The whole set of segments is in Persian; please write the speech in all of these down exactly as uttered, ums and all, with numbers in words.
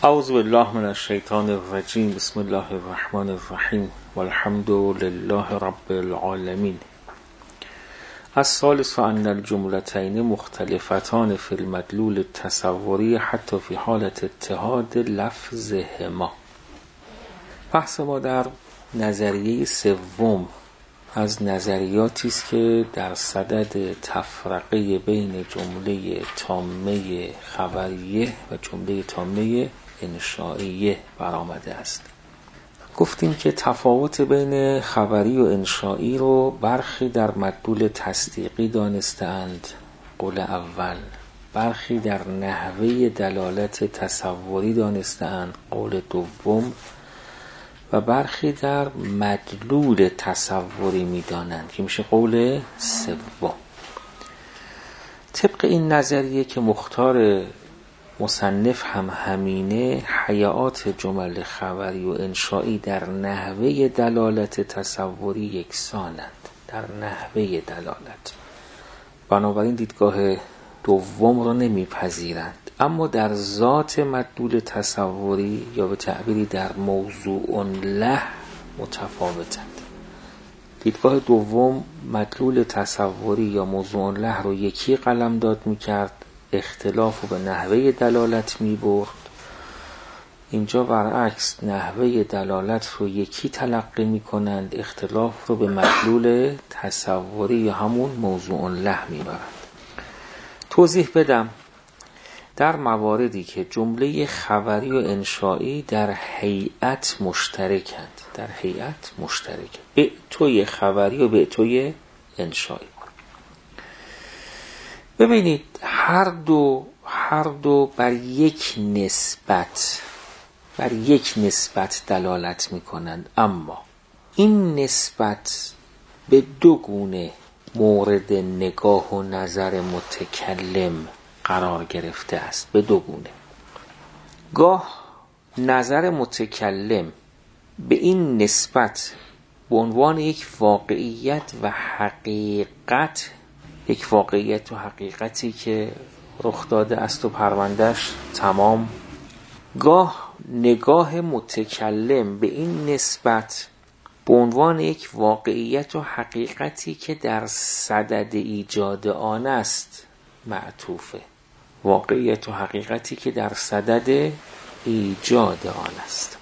اعوذ بالله من الشیطان الرجیم. بسم الله الرحمن الرحیم والحمد لله رب العالمین. الثالث ان الجملتین مختلفتان فی المدلول التصوری حتی فی حالت اتحاد لفظهما. بحث ما در نظریه سوم از نظریاتی است که در صدد تفرقه بین جمله تامه خبریه و جمله تامه انشائیه برآمده است. گفتیم که تفاوت بین خبری و انشائی رو برخی در مدلول تصدیقی دانستند، قول اول، برخی در نحوه دلالت تصوری دانستند، قول دوم، و برخی در مدلول تصوری می‌دانند که میشه قول سوم. طبق این نظریه که مختار مصنف هم همینه، حیات جمل خبری و انشائی در نحوه دلالت تصوری یکسانند، در نحوه دلالت، بنابراین دیدگاه دوم را نمیپذیرند، اما در ذات مدلول تصوری یا به تعبیری در موضوع له متفاوتند. دیدگاه دوم مدلول تصوری یا موضوع له رو یکی قلمداد میکرد، اختلاف رو به نحوه دلالت میبرد. اینجا برعکس، نحوه دلالت رو یکی تلقی میکنند، اختلاف رو به مدلول تصوری یا همون موضوع له میبرند. توضیح بدم. در مواردی که جمله خبری و انشائی در هیئت مشترکند، در هیئت مشترک، بعتوی خبری و بعتوی انشائی. ببینید هر دو هر دو بر یک نسبت بر یک نسبت دلالت میکنند، اما این نسبت به دو گونه مورد نگاه و نظر متکلم قرار گرفته است. به دو گونه. گاه نظر متکلم به این نسبت به عنوان یک واقعیت و حقیقت، یک واقعیت و حقیقتی که رخ داده است و پروندهش تمام، گاه نگاه متکلم به این نسبت به عنوان یک واقعیت و حقیقتی که در صدد ایجاد آن است معطوفه، واقعیت و حقیقتی که در صدد ایجاد آن است.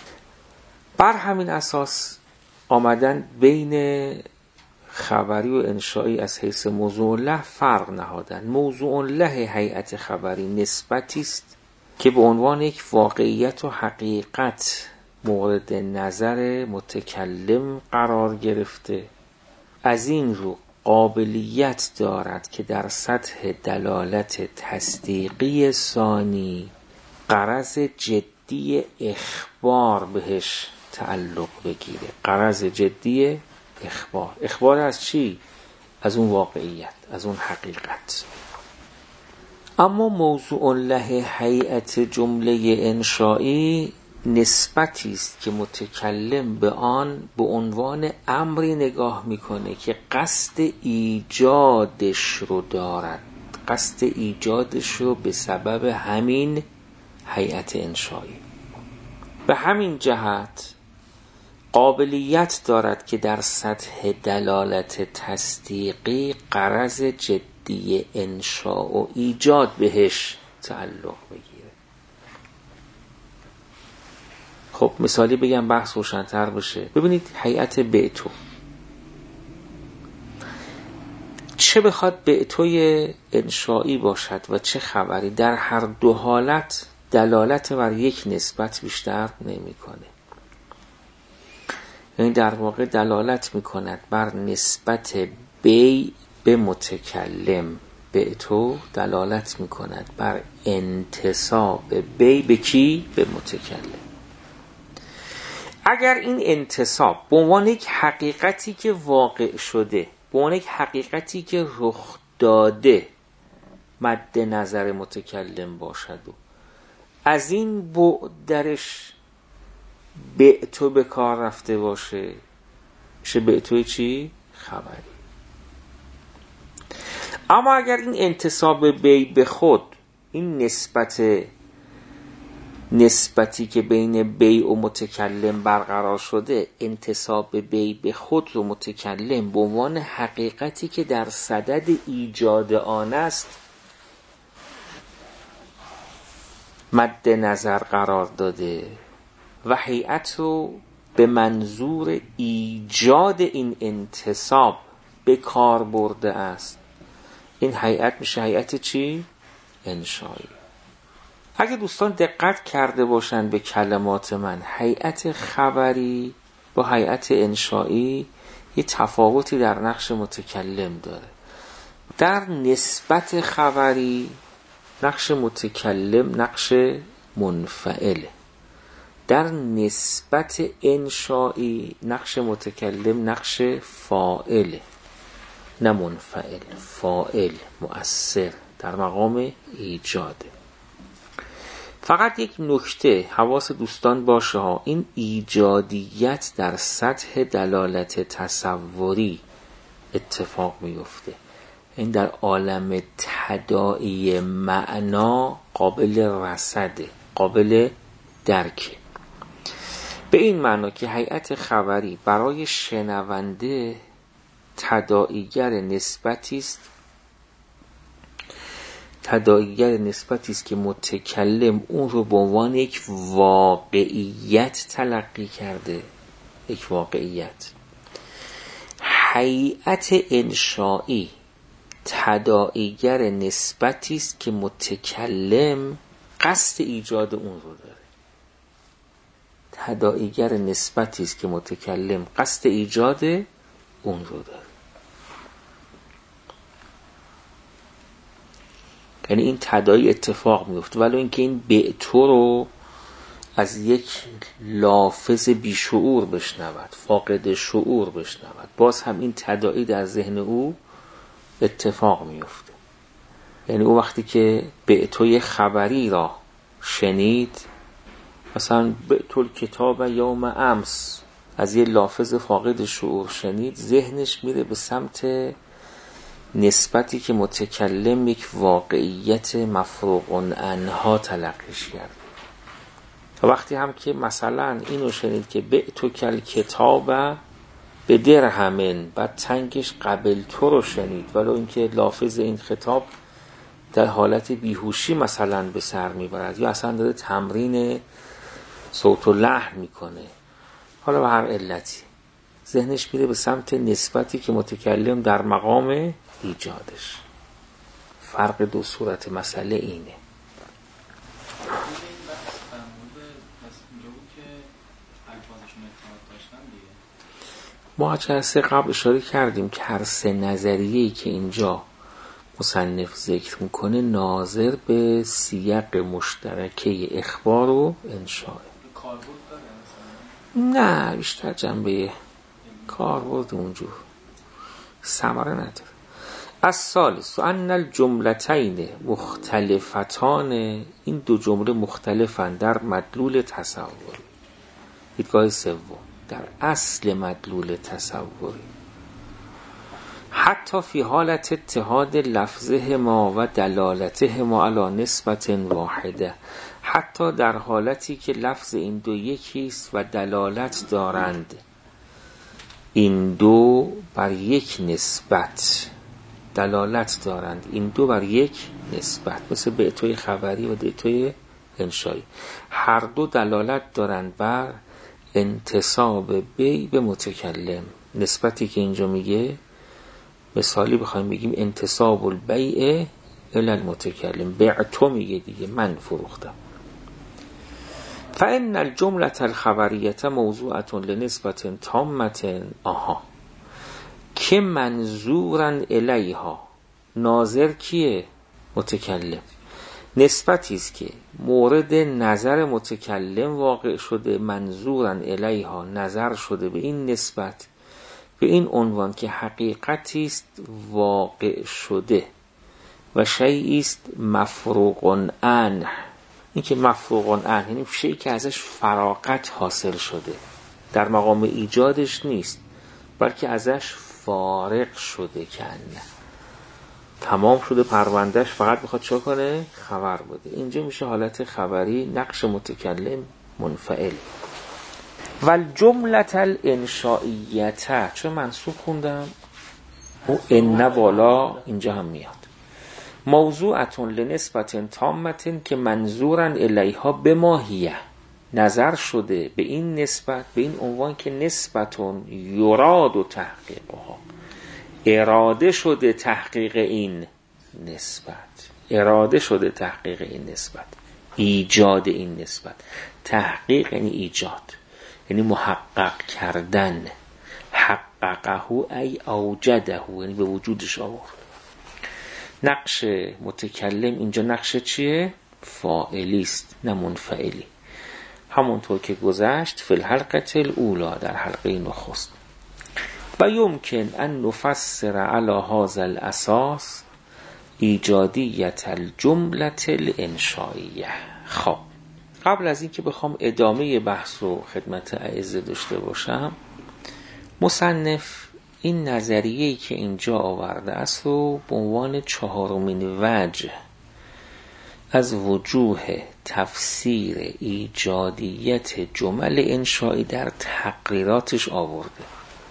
بر همین اساس آمدن بین خبری و انشائی از حیث موضوع له فرق نهادن. موضوع له هیئت خبری نسبتی است که به عنوان یک واقعیت و حقیقت مورد نظر متکلم قرار گرفته، از این رو قابلیت دارد که در سطح دلالت تصدیقی ثانی غرض جدی اخبار بهش تعلق بگیره. غرض جدی اخبار. اخبار از چی؟ از اون واقعیت، از اون حقیقت. اما موضوع له هیئت جمله انشائی نسبتی است که متکلم به آن به عنوان امری نگاه میکنه که قصد ایجادش رو دارد، قصد ایجادش رو به سبب همین هیئت انشائی. به همین جهت قابلیت دارد که در سطح دلالت تصدیقی غرض جدی انشاء و ایجاد بهش تعلق بگیره. خب مثالی بگم بحث روشن‌تر بشه. ببینید هیئت بعتو، چه بخواد بعتوی انشائی باشد و چه خبری، در هر دو حالت دلالت بر یک نسبت بیشتر نمی‌کنه. یعنی در واقع دلالت می‌کند بر نسبت بی به متکلم. بعتو دلالت می‌کند بر انتساب بی به کی؟ به متکلم. اگر این انتساب به عنوان یک حقیقتی که واقع شده، به عنوان یک حقیقتی که رخ داده مد نظر متکلم باشد و از این بعد درش بعتو به کار رفته باشه، میشه بعتوی چی؟ خبری. اما اگر این انتساب بی به خود، این نسبت نسبتی که بین بیع و متکلم برقرار شده، انتساب بیع به خود رو متکلم به عنوان حقیقتی که در صدد ایجاد آن است مد نظر قرار داده و هیئت رو به منظور ایجاد این انتساب به کار برده است. این هیئت میشه هیئت چی؟ انشایی. اگه دوستان دقت کرده باشن به کلمات من، هیئت خبری با هیئت انشایی یه تفاوتی در نقش متکلم داره. در نسبت خبری نقش متکلم نقش منفعله، در نسبت انشایی نقش متکلم نقش فاعله، نه منفعل، فاعل، مؤثر، در مقام ایجاده. فقط یک نکته حواس دوستان باشه ها، این ایجادیت در سطح دلالت تصوری اتفاق میفته، این در عالم تداعی معنا قابل رصده، قابل درکه. به این معنا که هیئت خبری برای شنونده تداعیگر نسبتی است، تداعیگر نسبتی است که متکلم اون رو به عنوان یک واقعیت تلقی کرده، یک واقعیت. هیئت انشایی تداعیگر نسبتی است که متکلم قصد ایجاد اون رو داره. تداعیگر نسبتی است که متکلم قصد ایجاد اون رو داره. یعنی این تداعی اتفاق میفته، ولی اینکه این بعتو رو از یک لافظ بیشعور بشنود، فاقد شعور بشنود، باز هم این تداعی در ذهن او اتفاق میفته. یعنی او وقتی که بعتوی خبری را شنید، مثلا بعتو کتاب یوم امس از یه لافظ فاقد شعور شنید، ذهنش میره به سمت نسبتی که متکلم یک واقعیت مفروغ عنها تلقیش کرد. و وقتی هم که مثلا اینو شنید که بعتو کل کتاب به درهمن، بعد تنگش قبل تو رو شنید، ولو اینکه لافظ این خطاب در حالت بیهوشی مثلا به سر میبرد یا اصلا داره تمرین صوت و لحن میکنه، حالا به هر علتی ذهنش میره به سمت نسبتی که متکلم در مقام ایجادش. فرق دو صورت مسئله اینه. ما جلسه قبل اشاره کردیم که هر سه نظریه‌ای که اینجا مصنف ذکر میکنه ناظر به سیاق مشترکه اخبار و انشاء. نه بیشتر جنبه کاربرد اونجور ثمره نداره. از ثالث ان الجملتین مختلفتان، این دو جمله مختلفن در مدلول تصوری. دیدگاه سوم، در اصل مدلول تصوری، حتی فی حالت اتحاد لفظهما و دلالتهما علی نسبت واحده، حتی در حالتی که لفظ این دو یکیست و دلالت دارند این دو بر یک نسبت، دلالت دارند این دو بر یک نسبت، مثل بعتوی خبری و بعتوی انشایی، هر دو دلالت دارند بر انتساب بیع به متکلم. نسبتی که اینجا میگه مثالی بخوایم بگیم انتساب البیع الی المتکلم، بعتو میگه دیگه من فروختم. فان الجمله الخبریه موضوعه لنسبت تامه، آها که منظورا الیها، ناظر کیه؟ متکلم. نسبتی است که مورد نظر متکلم واقع شده، منظورا الیها، نظر شده به این نسبت، به این عنوان که حقیقتی است واقع شده و شیئی است مفروغ عنه. این که مفروغ عنه یعنی شیئی که ازش فراغت حاصل شده، در مقام ایجادش نیست بلکه ازش فارغ شده کنه. تمام شده پروندهش، فقط میخواد چه کنه؟ خبر بده. اینجا میشه حالت خبری، نقش متکلم منفعل. والجملة الانشائیه، چون منصوب خوندم او ان بالا اینجا هم میاد. موضوعتون لنسبت تامتن که منظورن الیها به ماهیه، نظر شده به این نسبت، به این عنوان که نسبتون یراد و تحقیقها، اراده شده تحقیق این نسبت، اراده شده تحقیق این نسبت، ایجاد این نسبت. تحقیق یعنی ایجاد، یعنی محقق کردن. حققه ای اوجده، یعنی به وجودش آورد. نقش متکلم اینجا نقش چیه؟ فاعلی است نه منفعلی. همونطور که گذشت فی الحلقه الاولی، در حلقه نخست. و یمکن ان نفسر علی هذا الاساس ایجادیت الجمله الانشائیه. خب قبل از اینکه بخوام ادامه بحث رو خدمت اعزه داشته باشم، مصنف این نظریه‌ای که اینجا آورده است رو به عنوان چهارمین وجه از وجوه تفسیر ایجادیت جمل انشایی در تقریراتش آورده.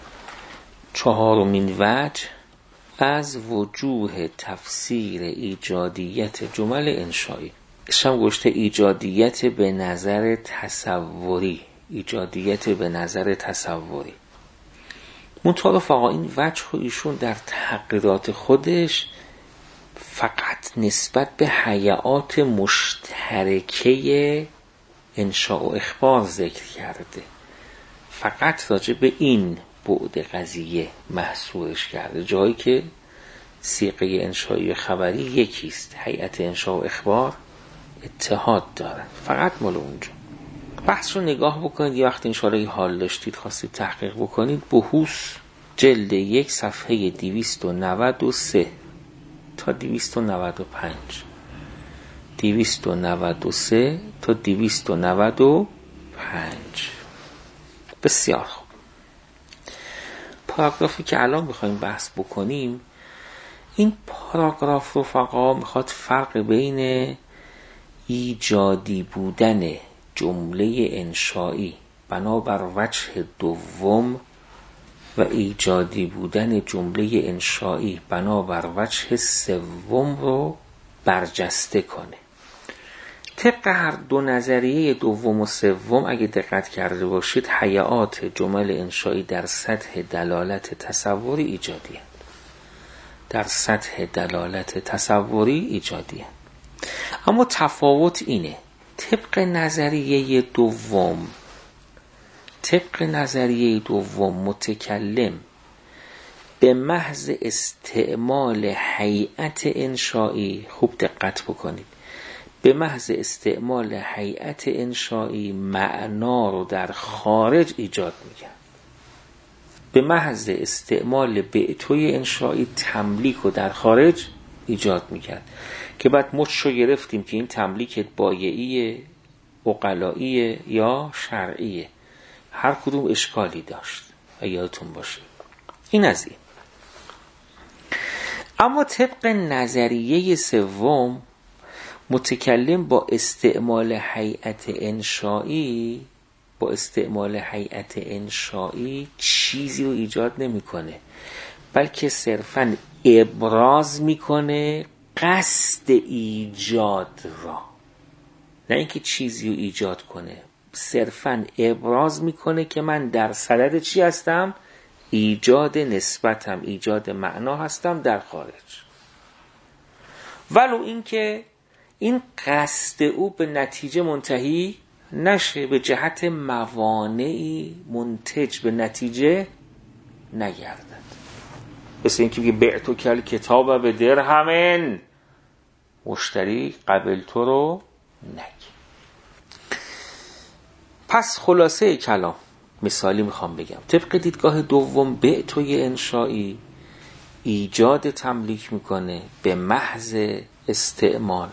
چهارمین وجه از وجوه تفسیر ایجادیت جمل انشایی، شما گوشته ایجادیت به نظر تصوری، ایجادیت به نظر تصوری. منطقه آقا این وجه رو ایشون در تقریرات خودش فقط نسبت به حیات مشترکه انشاء و اخبار ذکر کرده، فقط راجع به این بعد قضیه محصورش کرده، جایی که صیغه انشایی خبری یکیست، هیئت انشاء و اخبار اتحاد داره، فقط مال اونجا. بحث رو نگاه بکنید، یه وقت انشاءالله حال داشتید خواستید تحقیق بکنید، بحوث جلد یک صفحه دویست و نود و سه تا دویست و نود و پنج، دویست و نود و سه تا دویست و نود و پنج. بسیار خوب. پاراگرافی که الان میخوایم بحث بکنیم، این پاراگراف رفقا میخواد فرق بین ایجادی بودن جمله انشایی بنابر وجه دوم و ایجادی بودن جمله انشایی بنابر وجه سوم رو برجسته کنه. طبق هر دو نظریه دوم و سوم اگه دقت کرده باشید، حیات جمل انشایی در سطح دلالت تصوری ایجادی هست. در سطح دلالت تصوری ایجادی هست. اما تفاوت اینه، طبق نظریه دوم طبق نظریه دوم متکلم به محض استعمال هیئت انشایی، خوب دقت بکنید، به محض استعمال هیئت انشایی معنا رو در خارج ایجاد می‌کرد. به محض استعمال بعتوی انشایی تملیک رو در خارج ایجاد می‌کرد که بعد مچشو گرفتیم که این تملیک بایعیه، عقلائیه یا شرعیه، هر کدوم اشکالی داشت یادتون باشه. این از این. اما طبق نظریه سوم متکلم با استعمال هیئت انشایی با استعمال هیئت انشایی چیزی رو ایجاد نمیکنه، بلکه صرفاً ابراز میکنه قصد ایجاد را، نه اینکه چیزی رو ایجاد کنه، صرفاً ابراز میکنه که من در صدد چی هستم؟ ایجاد نسبتم، ایجاد معنا هستم در خارج. ولو اینکه این قصد او به نتیجه منتهی نشه، به جهت موانعی منتج به نتیجه نگردد. مثل اینکه بگه بعتو کل کتاب به درهمن، مشتری قبل تو رو نگی. پس خلاصه کلام مثالی میخوام بگم، طبق دیدگاه دوم بعتوی انشایی ایجاد تملیک میکنه به محض استعمال،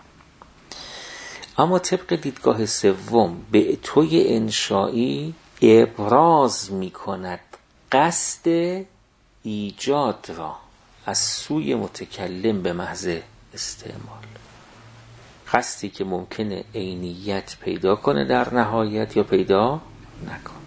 اما طبق دیدگاه سوم بعتوی انشایی ابراز میکند قصد ایجاد را از سوی متکلم به محض استعمال، قصدی که ممکنه عینیت پیدا کنه در نهایت یا پیدا نکنه.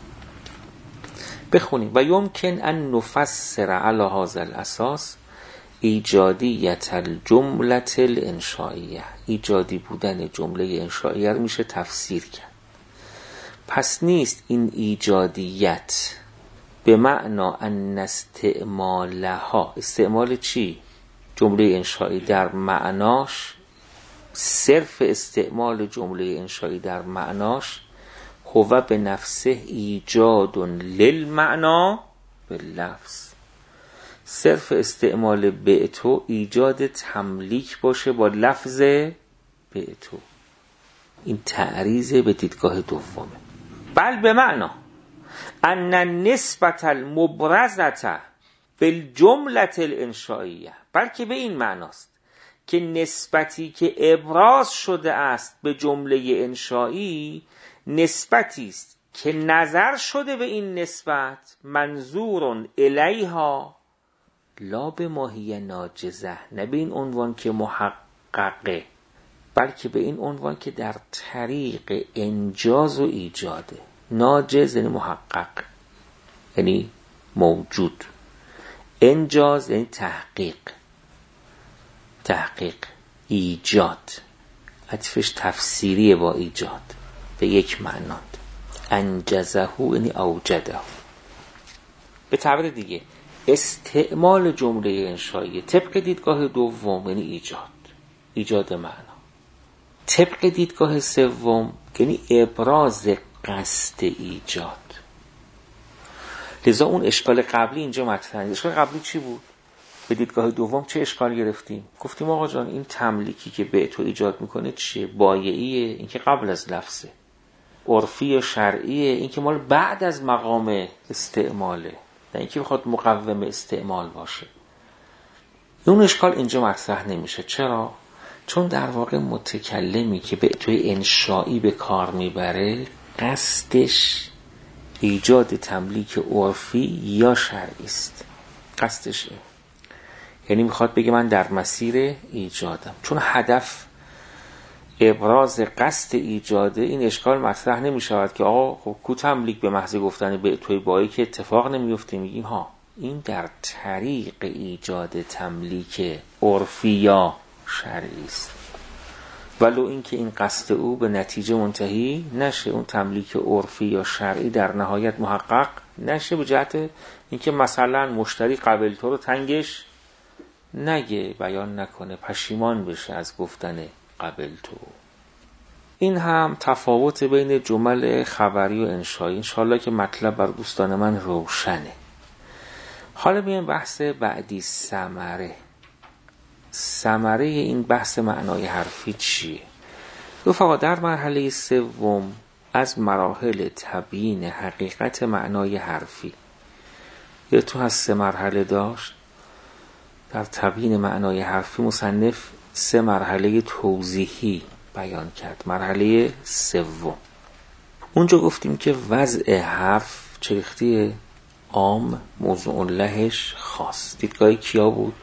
بخونیم و یمکن ان نفسر علی هذا الاساس ایجادیت الجمله الانشائیه. ایجادی بودن جمله انشائیه رو میشه تفسیر کرد. پس نیست این ایجادیت به معنا ان استعمالها، استعمال چی؟ جمله انشایی در معناش، صرف استعمال جمله انشایی در معناش هو به نفسه ایجاد للمعنا باللفظ، صرف استعمال بعتو ایجاد تملیک باشه با لفظ بعتو. این تعریض به دیدگاه دومه. بل به معنا ان نسبت المبرزه بالجمله الانشائیه، بلکه به این معناست که نسبتی که ابراز شده است به جمله انشایی نسبتی است که نظر شده به این نسبت منظور الیها لا به ماهی ناجزه، نه به این عنوان که محققه، بلکه به این عنوان که در طریق انجاز و ایجاده. ناجز یعنی محقق، یعنی موجود. انجاز یعنی تحقیق، تحقیق ایجاد، عطفش تفسیریه با ایجاد به یک معنا. انجزه یعنی اوجده. به تعبیر دیگه استعمال جمله انشایی طبق دیدگاه دوم یعنی ایجاد، ایجاد معنا. طبق دیدگاه سوم یعنی ابراز قصد ایجاد. لذا اون اشکال قبلی اینجا مطرحه. اشکال قبلی چی بود؟ به دیدگاه دوم چه اشکال گرفتیم؟ گفتیم آقا جان این تملیکی که به تو ایجاد میکنه چیه؟ بایعیه، این که قبل از لفظه. عرفی یا شرعیه، این که مال بعد از مقام استعماله، نه اینکه بخواد مقوم استعمال باشه. اون اشکال اینجا مطرح نمیشه. چرا؟ چون در واقع متکلمی که به توی انشایی به کار میبره قصدش ایجاد تملیک عرفی یا شرعی است. قصدش این. یعنی میخواد بگه من در مسیر ایجادم. چون هدف ابراز قصد ایجاده، این اشکال مطرح نمیشود که آقا خب کو تملیک به محض گفتن به توی بایی که اتفاق نمیفته. میگیم ها این در طریق ایجاد تملیک عرفی یا شرعی است، ولو اینکه این قصد او به نتیجه منتهی نشه، اون تملیک عرفی یا شرعی در نهایت محقق نشه، به جهت اینکه مثلا مشتری قبل تو رو تنگش نگه، بیان نکنه، پشیمان بشه از گفتن قبل تو. این هم تفاوت بین جمل خبری و انشایی. انشاءالله که مطلب بر دوستان من روشنه. حالا بیایم بحث بعدی، ثمره. ثمره این بحث معنای حرفی چیه؟ رفقا در مرحله سوم از مراحل تبیین حقیقت معنای حرفی، یا تو از سه مرحله داشت. در تبیین معنای حرفی مصنف سه مرحله توضیحی بیان کرد. مرحله سوم اونجا گفتیم که وضع حرف چریختی عام، موضوع لهش خاص. دیدگاه کیا بود؟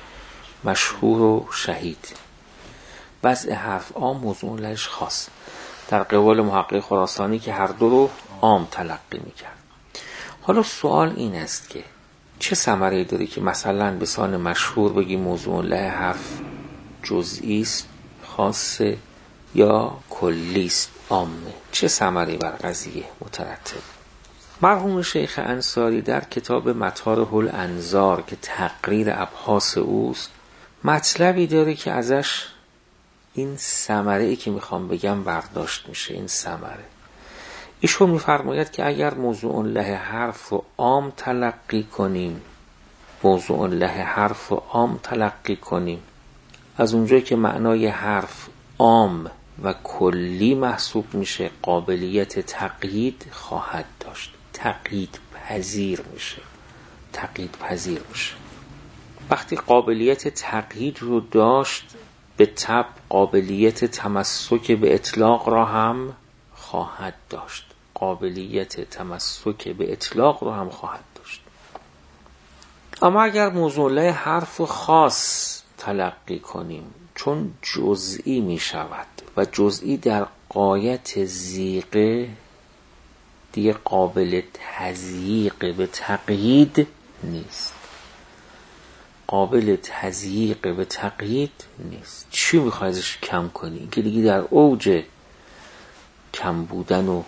مشهور و شهید. وضع حرف عام، موضوع لهش خاص، در قبال محقق خراسانی که هر دو رو عام تلقی میکرد. حالا سوال این است که چه ثمره‌ای داره که مثلا به سان مشهور بگی موضوع له حرف جزئی است، خاصه، یا کلی است، عامه؟ چه ثمره‌ای بر قضیه مترتب؟ مرحوم شیخ انصاری در کتاب مطارح الانظار که تقریر ابحاث اوست مطلبی داره که ازش این ثمره‌ای که میخوام بگم برداشت میشه. این ثمره ایشون میفرماید که اگر موضوع له حرف رو عام تلقی کنیم، موضوع له حرف رو عام تلقی کنیم، از اونجایی که معنای حرف عام و کلی محسوب میشه، قابلیت تقیید خواهد داشت، تقیید پذیر میشه، تقیید پذیر میشه. وقتی قابلیت تقیید رو داشت، به طبع قابلیت تمسک به اطلاق را هم خواهد داشت، قابلیت تمسک به اطلاق رو هم خواهد داشت. اما اگر موضوع له حرف خاص تلقی کنیم چون جزئی می شود و جزئی در غایت زیغه دیگه قابل تضییق به تقیید نیست. قابل تضییق به تقیید نیست. چی میخوای ازش کم کنی؟ که دیگه در اوج کم بودن و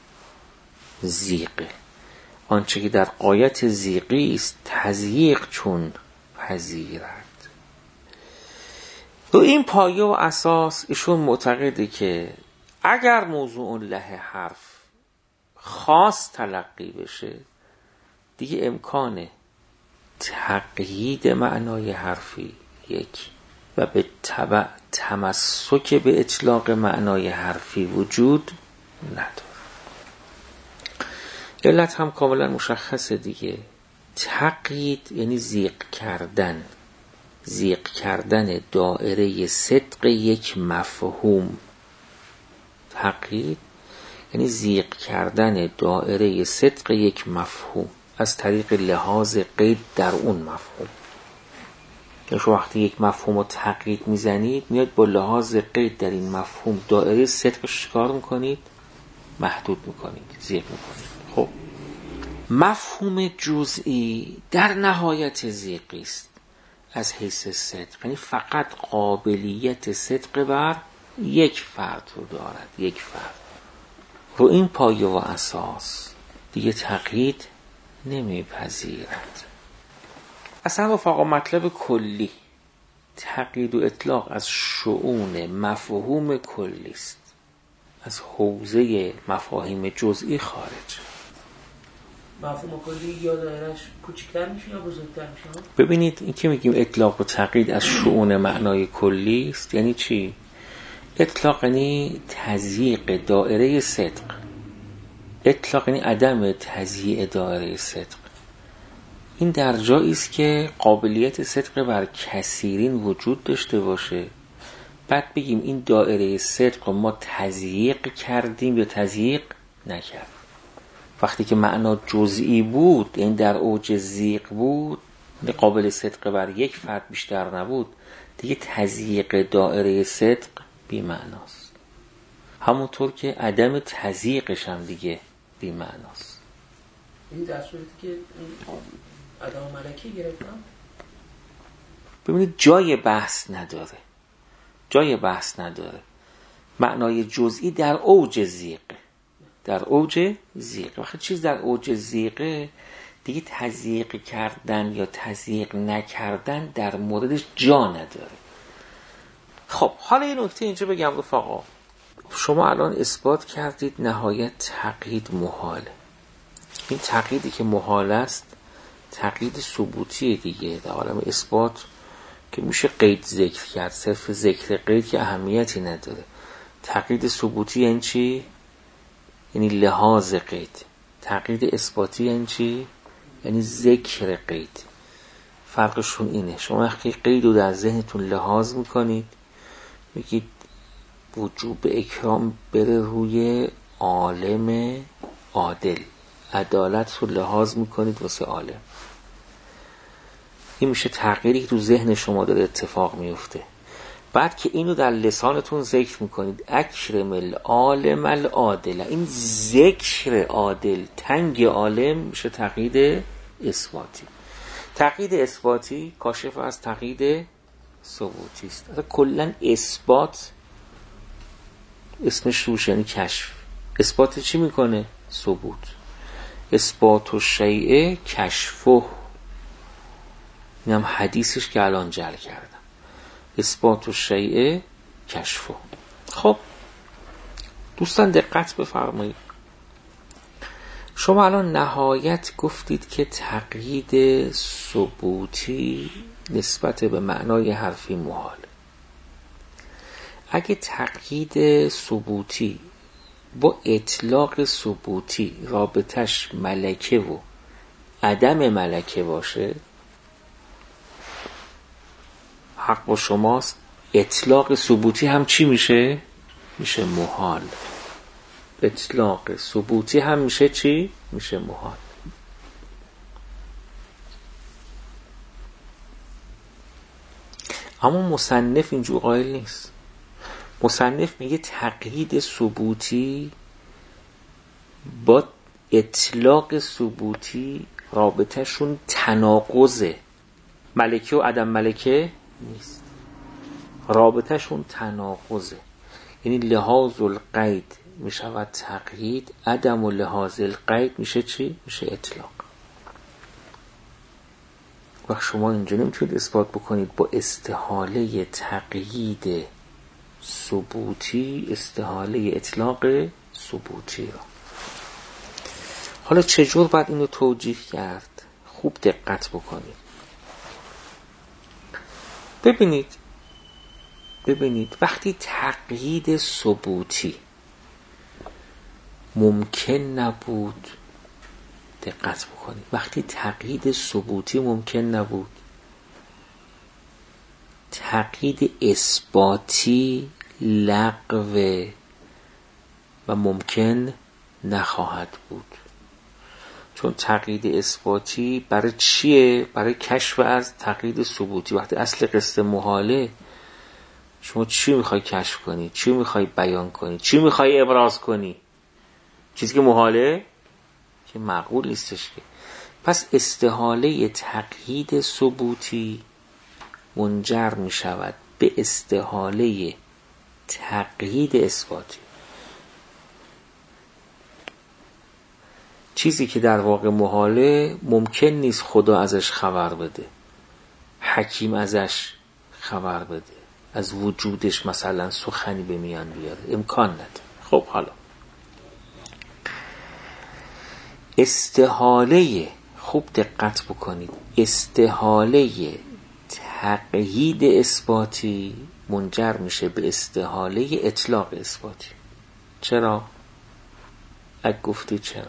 زیغه. آنچه که در غایت زیغی است تضییق چون پذیرد. و این پایه و اساس ایشون معتقده که اگر موضوع له حرف خاص تلقی بشه دیگه امکان تقیید معنای حرفی یک و به تبع تمسک به اطلاق معنای حرفی وجود نداره. علت هم کاملا مشخصه دیگه. تقیید یعنی زیغ کردن، زیغ کردن دایره صدق یک مفهوم. تقیید یعنی زیغ کردن دایره صدق یک مفهوم از طریق لحاظ قید در اون مفهوم. یعنی شما وقتی یک مفهوم رو تقیید میزنید میاد با لحاظ قید در این مفهوم دایره صدقش چیکار میکنید؟ محدود میکنید، زیغ میکنید. خب مفهوم جزئی در نهایت زیغی است از حیث صدق، یعنی فقط قابلیت صدق بر یک فرد رو دارد، یک فرد. رو این پایه و اساس دیگه تقیید نمیپذیرد. اصلا رفقا مطلب کلی تقیید و اطلاق از شؤون مفهوم کلی است، از حوزه مفاهیم جزئی خارج. مفهوم کلی یا دایرهش کوچکتر میشه یا بزرگتر میشه؟ ببینید این که میگیم اطلاق و تقیید از شؤون معنای کلی است یعنی چی؟ اطلاق یعنی تضییق دایره صدق، اطلاق یعنی عدم تضییع دایره صدق. این در جایی است که قابلیت صدق بر کثیرین وجود داشته باشه، بعد بگیم این دایره صدق ما تضییق کردیم یا تضییق نکردیم. وقتی که معنا جزئی بود، این در اوج زیغ بود، قابل صدق بر یک فرد بیشتر نبود، دیگه تضییق دایره صدق بی معناست. همونطور که عدم تضییقش هم دیگه بی معناست. این در صورتی که عدم ملکی گرفتم. ببینید جای بحث نداره، جای بحث نداره. معنای جزئی در اوج زیغ، در اوج زیغ. وقتی چیز در اوج زیغه دیگه تضییق کردن یا تضییق نکردن در موردش جا نداره. خب حالا این نکته اینجا بگم رفقا، شما الان اثبات کردید نهایت تقیید محاله. این تقییدی که محال است تقیید ثبوتی دیگه، در عالم اثبات که میشه قید ذکر کرد، صرف ذکر قید که اهمیتی نداره. تقیید ثبوتی یعنی چی؟ یعنی لحاظ قید. تقیید اثباتی یعنی چی؟ یعنی ذکر قید. فرقشون اینه. شما وقتی قید رو در ذهنتون لحاظ میکنید میگید وجوب اکرام بره روی عالم عادل، عدالت رو لحاظ میکنید واسه عالم. این میشه تغییری که تو ذهن شما داره اتفاق میفته. بعد که اینو در لسانتون ذکر میکنید اکرم العالم العادل، این ذکر عادل تنگ عالم میشه تقیید اثباتی. تقیید اثباتی کاشف از تقیید ثبوتی است. کلا اثبات اسمش روش یعنی کشف. اثبات چی میکنه؟ ثبوت. اثبات و شیء کشفه، این هم حدیثش که الان جل کردم. اثبات و شیء کشفه. خب دوستان دقت بفرمایید، شما الان نهایت گفتید که تقیید ثبوتی نسبت به معنای حرفی محال. اگه تقیید ثبوتی با اطلاق ثبوتی رابطش ملکه و عدم ملکه باشه، حق با شماست، اطلاق ثبوتی هم چی میشه؟ میشه محال. اطلاق ثبوتی هم میشه چی؟ میشه محال. اما مصنف اینجور قائل نیست. مصنف میگه تقیید ثبوتی با اطلاق ثبوتی رابطهشون تناقضه. ملکه و عدم ملکه نیست، رابطهشون تناقضه. یعنی لحاظ القید میشود تقیید، عدم و لحاظ القید میشه چی؟ میشه اطلاق. و شما اینجا نمیتونید اثبات بکنید با استحاله تقیید ثبوتی استحاله اطلاق ثبوتی را. حالا چجور باید اینو توجیه کرد؟ خوب دقت بکنید. ببینید ببینید وقتی تقیید ثبوتی ممکن نبود، دقت بکنید، وقتی تقیید ثبوتی ممکن نبود، تقیید اثباتی لغو و ممکن نخواهد بود. چون تقیید اثباتی برای چیه؟ برای کشف از تقیید ثبوتی. وقتی اصل قصه محاله، شما چی میخوای کشف کنی؟ چی میخوای بیان کنی؟ چی میخوای ابراز کنی؟ چیزی که محاله که معقول نیستش که. پس استحاله تقیید ثبوتی منجر میشود به استحاله تقیید اثباتی. چیزی که در واقع محاله ممکن نیست خدا ازش خبر بده، حکیم ازش خبر بده، از وجودش مثلا سخنی به میان بیاره، امکان نداره. خب حالا استحاله، خوب دقت بکنید، استحاله تقیید اثباتی منجر میشه به استحاله اطلاق اثباتی. چرا؟ اگه گفتی چرا؟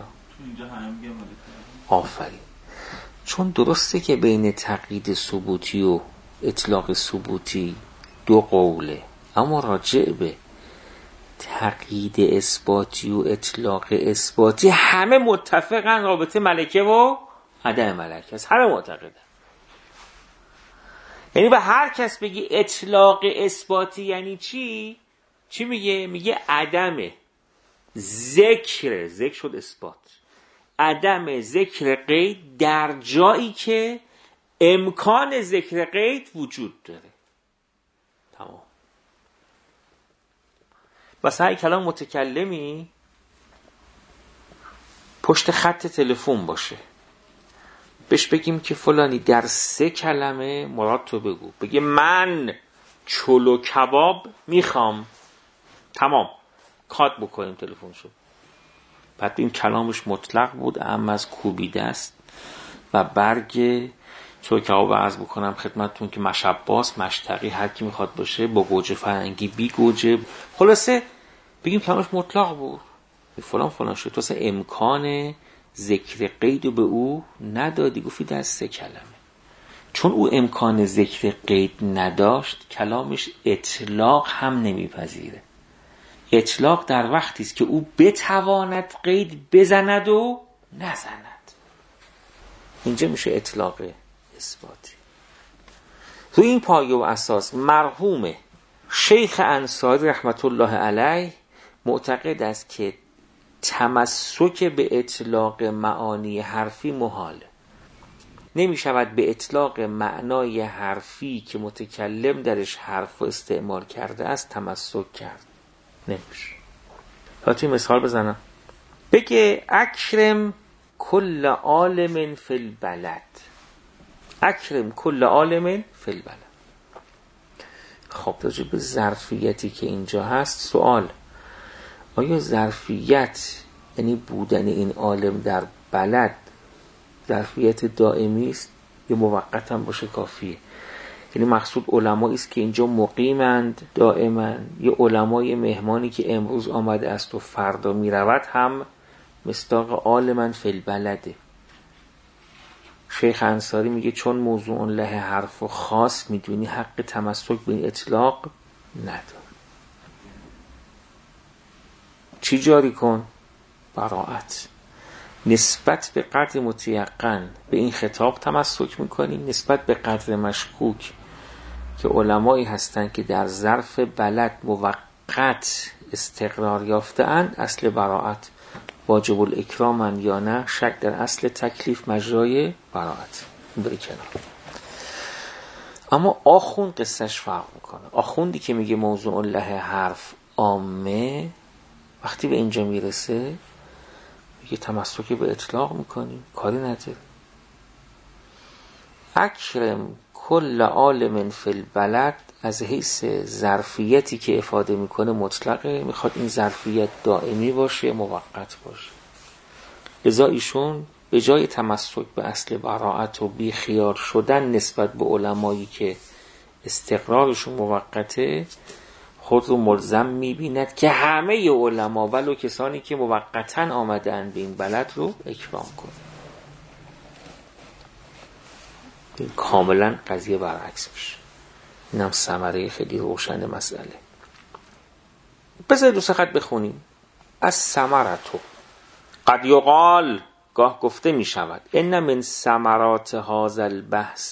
آفرین. چون درسته که بین تقیید ثبوتی و اطلاق ثبوتی دو قوله، اما راجع به تقیید اثباتی و اطلاق اثباتی همه متفقن رابطه ملکه و عدم ملکه است. همه معتقدن. یعنی به هر کس بگی اطلاق اثباتی یعنی چی؟ چی میگه؟ میگه عدم ذکر، ذکر شد اثبات، عدم ذکر قید در جایی که امکان ذکر قید وجود داره. تمام. واسه هر کلام متکلمی پشت خط تلفن باشه، بهش بگیم که فلانی در سه کلمه مراد تو بگو، بگه من چلو کباب میخوام، تمام، کات بکنیم تلفن شد. بعد این کلامش مطلق بود، اما از کوبیده است و برگ چلو کباب عرض بکنم خدمتتون که مشباس، مشتقی، هر کی میخواد باشه، با گوجه فرنگی، بی گوجه، خلاصه بگیم کلامش مطلق بود، فلان فلان شد. تو اصلا امکان ذکر قید رو به او ندادی، گفتی در سه کلمه. چون او امکان ذکر قید نداشت، کلامش اطلاق هم نمیپذیره. اطلاق در وقتی است که او بتواند قید بزند و نزند. اینجا میشه اطلاق اثباتی. تو این پایه و اساس مرحوم شیخ انصاری رحمت الله علیه معتقد است که تمسک به اطلاق معانی حرفی محاله. نمی شود به اطلاق معنای حرفی که متکلم درش حرف استعمال کرده است تمسک کرد. نمیشه. تا توی مثال بزنم، بگه اکرم کل عالم فی البلد، اکرم کل عالم فی البلد. خب راجع به ظرفیتی که اینجا هست سوال، آیا ظرفیت یعنی بودن این عالم در بلد ظرفیت دائمی است یا موقت هم باشه کافیه؟ یعنی مقصود علمایی است که اینجا مقیمند دائما، یا علمای مهمانی که امروز آمده است و فردا می رود هم مصداق عالمن فی البلده. شیخ انصاری میگه چون موضوع له حرف و خاص میدونی حق تمسک به این اطلاق نداره. چی جاری کن؟ براءت. نسبت به قدر متیقن به این خطاب تمسک میکنی، نسبت به قدر مشکوک که علمایی هستند که در ظرف بلد موقت استقرار یافته‌اند اصل براعت واجب الاکرامن یا نه، شک در اصل تکلیف مجرای براعت بری کنار. اما آخوند قصهش فرق میکنه. آخوندی که میگه موضوع له حرف عامه، وقتی به اینجا میرسه میگه تمسک به اطلاق میکنیم، کاری نداره. اکرم کل عالم فی البلد از حیث ظرفیتی که افاده میکنه مطلقه، میخواد این ظرفیت دائمی باشه موقت باشه. لذا ایشون به جای تمسک به اصل براعت و بی خیال شدن نسبت به علمایی که استقرارشون موقته، خود رو ملزم میبیند که همه علما ولو کسانی که موقتاً آمدن به این بلد رو اکرام کنه. این کاملا قضیه برعکس میشه. این هم ثمره خیلی روشن مسئله. بذارید دو سه خط بخونیم. از ثمرتو قد یقال، گاه گفته می شود، ان من ثمرات هذا البحث،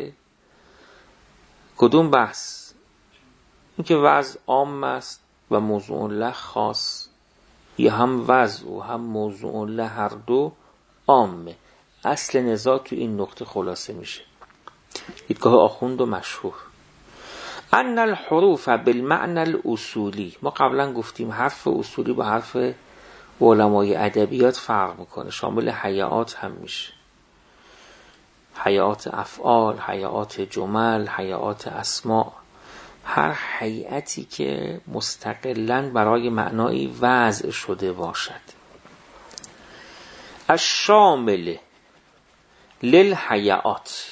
کدوم بحث؟ این که وضع عام است و موضوع له خاص، یا هم وضع و هم موضوع له هر دو عامه. اصل نزاع تو این نقطه خلاصه میشه. دیدگاه آخوند و مشهور. ان الحروف بالمعنى الاصولی، ما قبلا گفتیم حرف اصولی با حرف علمای ادبیات فرق میکنه، شامل هیئات هم میشه، هیئات افعال، هیئات جمل، هیئات اسماء، هر هیئتی که مستقلاً برای معنایی وضع شده باشد. الشامل للهیئات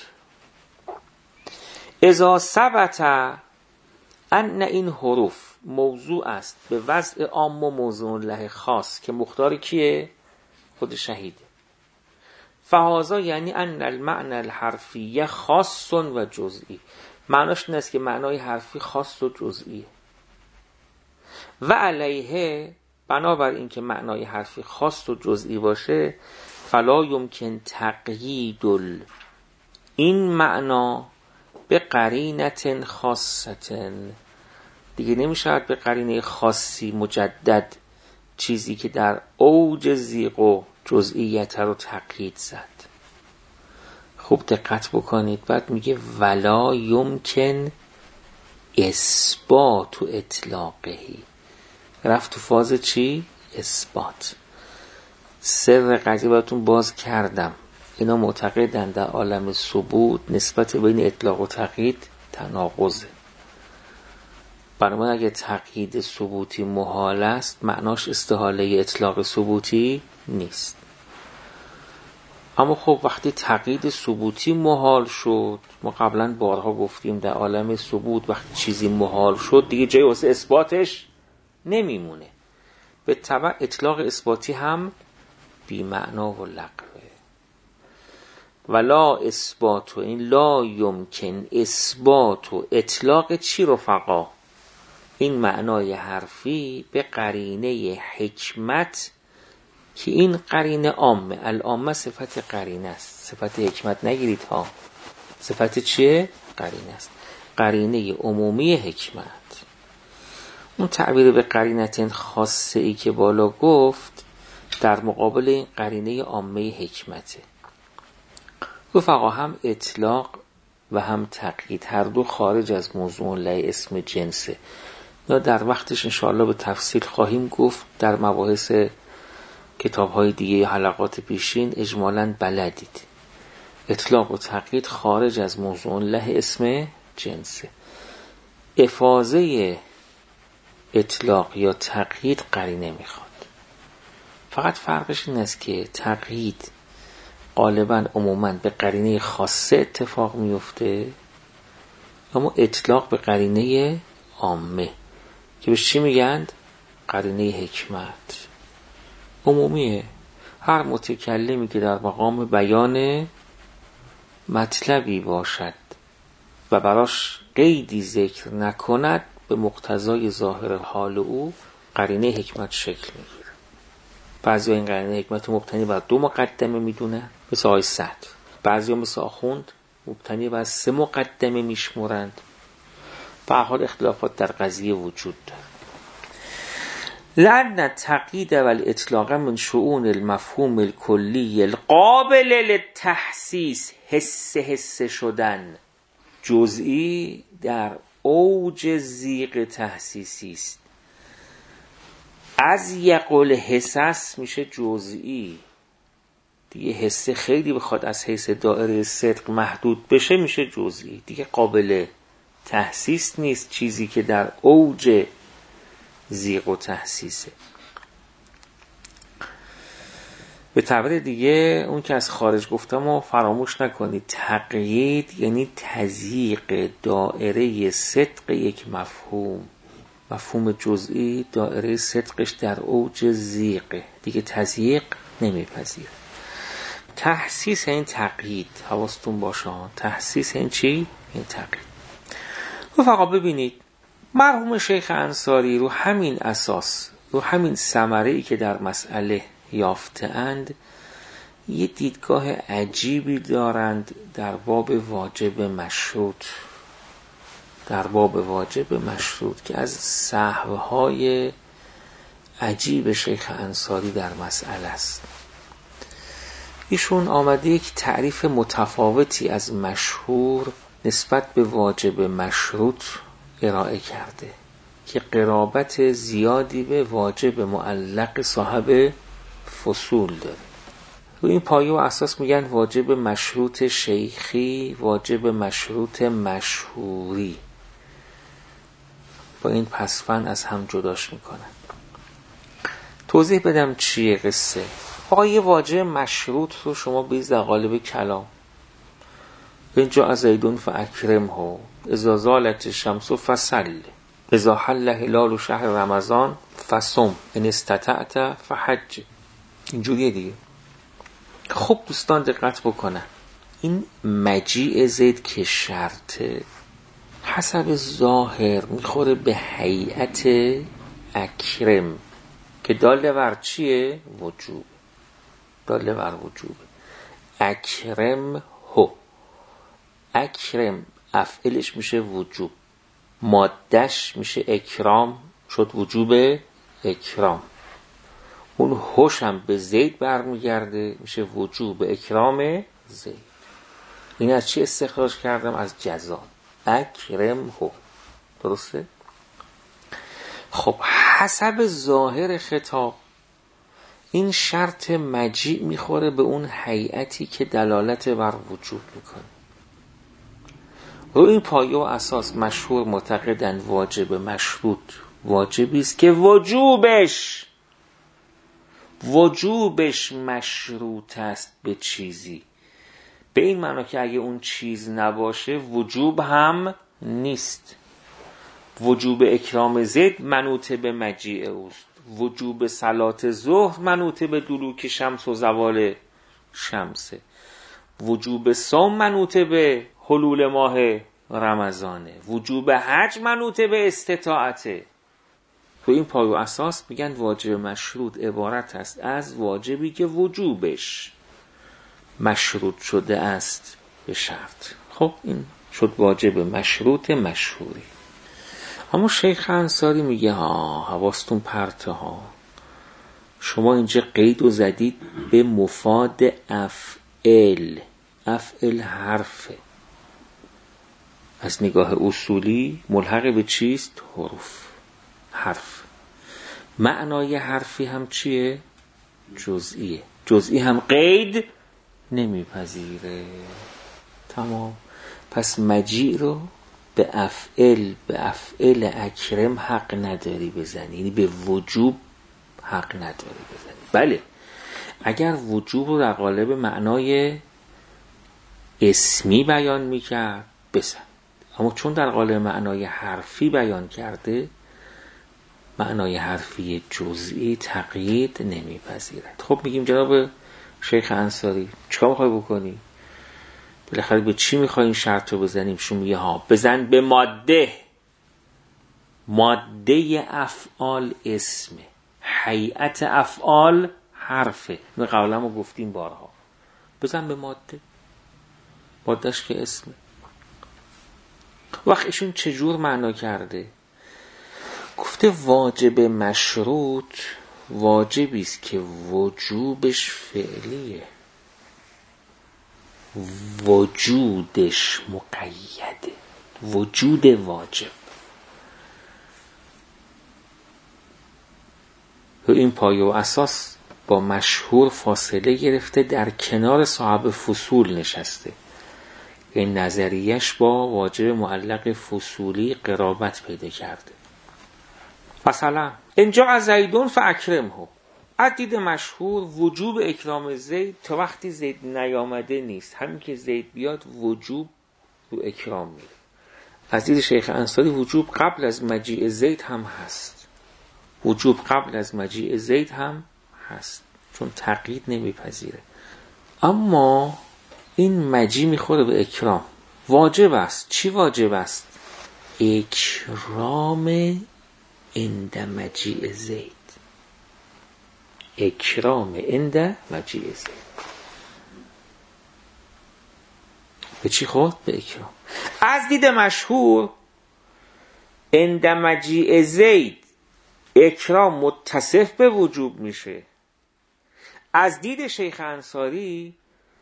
اذا ثبت ان این حروف موضوع است به وضع عام و موضوع له خاص که مختار کیه؟ خود شهیده. فهذا یعنی ان المعنى الحرفی خاص و جزئی، معناش این است که معنای حرفی خاص و جزئیه. و علیه، بنابر این که معنای حرفی خاص و جزئی باشه، فلا یمکن تقیید این معنا به قرینت خاصتن، دیگه نمیشود به قرینه خاصی مجدد چیزی که در اوج زیغ و جزئیت رو تقیید زد. خوب دقت بکنید. بعد میگه ولا یمکن اثبات و اطلاقهی، رفت تو فاز چی؟ اثبات. سر قضیه براتون باز کردم. اینا معتقدن در عالم ثبوت نسبت بین اطلاق و تقیید تناقضه. برای اگه تقیید ثبوتی محال است، معناش استحاله اطلاق ثبوتی نیست. اما خب وقتی تقیید ثبوتی محال شد، ما قبلا بارها گفتیم در عالم ثبوت وقتی چیزی محال شد دیگه جای واسه اثباتش نمیمونه. به تبع اطلاق اثباتی هم بی معنا و لغوه. ولا اثبات و این لا یمکن اثبات و اطلاق چی رفقا؟ این معنای حرفی به قرینه حکمت که این قرینه عامه. العامه صفت قرینه است، صفت حکمت نگیرید ها. صفت چیه؟ قرینه است. قرینه عمومی حکمت. اون تعبیر به قرینت خاصه ای که بالا گفت در مقابل این قرینه عامه حکمته. رفقا هم اطلاق و هم تقیید هر دو خارج از موضوع له اسم جنسه. یا در وقتش انشاءالله به تفصیل خواهیم گفت در مباحث کتاب‌های دیگه حلقات پیشین اجمالاً بلدید. اطلاق و تقیید خارج از موضوع له اسم جنسه. افاضه اطلاق یا تقیید قرینه میخواد. فقط فرقش این است که تقیید غالباً عموماً به قرینه خاصه اتفاق میفته، اما اطلاق به قرینه عامه که به چی میگند؟ قرینه حکمت عمومیه. هر متکلمی که در مقام بیان مطلبی باشد و براش قیدی ذکر نکند، به مقتضای ظاهر حال او قرینه حکمت شکل میگیره. بعضی ها این قرینه حکمت مبتنی بر دو مقدمه میدونن، مثل آقای سعد. بعضی ها مثل آخوند مبتنی بر سه مقدمه میشمورند. به هر حال اختلافات در قضیه وجود داره. لأن التقیید و الاطلاق من شؤون المفهوم الکلی القابل للتحسیس، حس حس شدن جزئی در اوج زیغ تحسیسی است. از یقول حسس میشه جزئی دیگه، حسه خیلی بخواد از حیث دایره صدق محدود بشه میشه جزئی دیگه، قابل تحسیس نیست چیزی که در اوج زیغ و تحسیسه. به تعبیر دیگه اون که از خارج گفتم و فراموش نکنید، تقیید یعنی تضییق دایره صدق یک مفهوم. مفهوم جزئی دایره صدقش در اوج زیغه دیگه، تضییق نمیپذیره. تحسیس این تقیید، حواستون باشه، تحسیس این چی؟ این تقیید. رفقا ببینید مرحوم شیخ انصاری رو همین اساس، رو همین ثمره‌ای که در مسئله یافته‌اند، یه دیدگاه عجیبی دارند در باب واجب مشروط. در باب واجب مشروط که از سهوهای عجیب شیخ انصاری در مسئله است. ایشون آمده یک تعریف متفاوتی از مشهور نسبت به واجب مشروط ارائه کرده که قرابت زیادی به واجب معلق صاحب فصول داره. رو این پایه و اساس میگن واجب مشروط شیخی، واجب مشروط مشهوری. با این پسفن از هم جداش میکنن. توضیح بدم چیه قصه. آقا یه واجب مشروط رو شما بیز در قالب کلام، اینجا از زیدون فاکرم ها، اذا زالت الشمس فصل، اذا حل هلال شهر رمضان فصم، ان استطعت فحج. اینجوریه دیگه. خب دوستان دقت بکنن، این مجیء زید که شرطه حسب ظاهر میخوره به هیئت اکرم که داله بر چیه؟ وجوب. داله بر وجوب. اکرم هو، اکرم افعلش میشه وجوب، مادش میشه اکرام، شد وجوب اکرام. اون هوش هم به زید برمیگرده، میشه وجوب اکرام زید. این از چی استخراج کردم؟ از جزا. اکرم هو. درسته؟ خب حسب ظاهر خطاب این شرط مجیء میخوره به اون هیئتی که دلالت بر وجوب میکنه. رو این پایه و اساس مشهور معتقدند واجب مشروط واجبی است که وجوبش وجوبش مشروط است به چیزی، به این معنی که اگه اون چیز نباشه وجوب هم نیست. وجوب اکرام زید منوط به مجیء اوست، وجوب صلات ظهر منوط به دلوک شمس و زوال شمسه، وجوب صوم منوط به حلول ماه رمضانه، وجوب حج منوط به استطاعته. تو این پایه و اساس میگن واجب مشروط عبارت است از واجبی که وجوبش مشروط شده است به شرط. خب این شد واجب مشروط مشهوری. اما شیخ انصاری میگه ها حواستون پرته ها، شما اینجا قید و زدید به مفاد افعل. افعل حرفه، از نگاه اصولی ملحق به چیست؟ حروف، حرف. معنای حرفی هم چیه؟ جزئیه. جزئی هم قید نمیپذیره. تمام. پس مجیء رو به افعل به افعل اکرم حق نداری بزنی، یعنی به وجوب حق نداری بزنی. بله اگر وجوب رو در قالب معنای اسمی بیان میکرد بزن، اما چون در قالب معنای حرفی بیان کرده، معنای حرفی جزئی تقیید نمیپذیرد. خب میگیم جناب شیخ انصاری چیکار میخوای بکنی؟ بالاخره به چی میخوای این شرط رو بزنیم؟ شما میگه ها بزن به ماده. ماده افعال اسمه، هیئت افعال حرفه. ما قبلا ما گفتیم بارها بزن به ماده، مادهش که اسمه. وقت ایشون چجور معنا کرده؟ گفته واجب مشروط واجبی است که وجوبش فعلیه، وجودش مقیده، وجود واجب. این پایه و اساس با مشهور فاصله گرفته، در کنار صاحب فصول نشسته. این نظریش با واجب معلق فصولی قرابت پیدا کرده. مثلا اینجا از زیدون فاکرمه، از دید مشهور وجوب اکرام زید تا وقتی زید نیامده نیست، همین که زید بیاد وجوب رو اکرام میره. از دید شیخ انصاری وجوب قبل از مجیء زید هم هست، وجوب قبل از مجیء زید هم هست، چون تقیید نمیپذیره. اما این مجیء میخوره به اکرام، واجب است. چی واجب است؟ اکرام عند مجیء زید، اکرام عند مجیء زید. به چی خورد؟ به اکرام. از دید مشهور عند مجیء زید اکرام متصف به وجوب میشه. از دید شیخ انصاری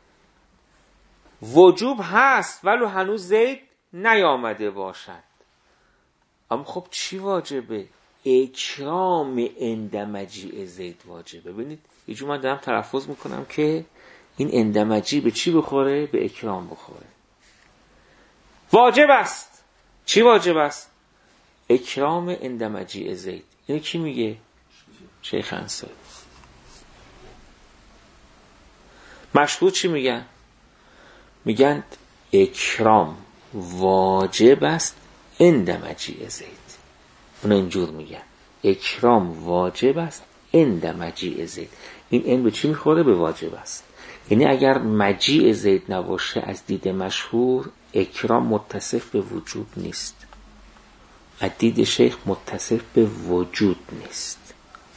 وجوب هست ولو هنوز زید نیامده باشد. اما خب چی واجبه؟ اکرام عند مجیء زید واجبه. ببینید یه جو من دارم تلفظ میکنم که این عند مجیء به چی بخوره؟ به اکرام بخوره. واجب است. چی واجب است؟ اکرام عند مجیء زید. اینو کی میگه؟ شیخ انصاری. مشهور چی میگن؟ میگن اکرام واجب است عند مجیء زید. اونا اینجور میگن اکرام واجب است عند مجیء زید. این این به چی میخوره؟ به واجب است. یعنی اگر مجیء زید نباشه از دید مشهور اکرام متصف به وجود نیست، از دید شیخ متصف به وجود نیست.